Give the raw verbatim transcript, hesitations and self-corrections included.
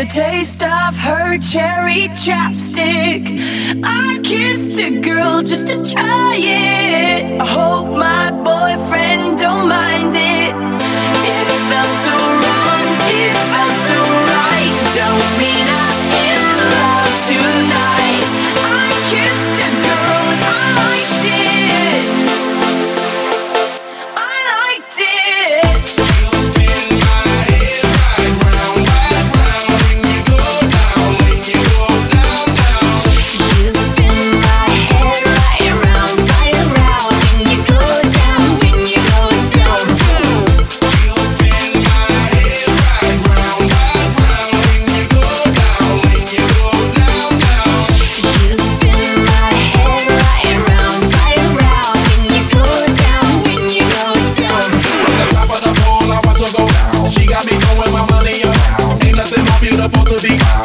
the taste of her cherry chapstick. I kissed a girl just to try it. I hope my boyfriend don't mind it. It felt so wrong, it felt so right. Don't mean I'm in love tonight. I kissed a girl and I liked it. I liked it. You spin my head right round, right round. When you go down, when you go down, down. You spin my head right around, right around. When you go down, when you go down, down. You spin my head right round, right round. When you go down, when you go down, down. You spin my head right around, right around. When you go down, when you go down, down. From the top of the pole, I watch her go down. She got me throwing my money around. Ain't nothing more beautiful to be found.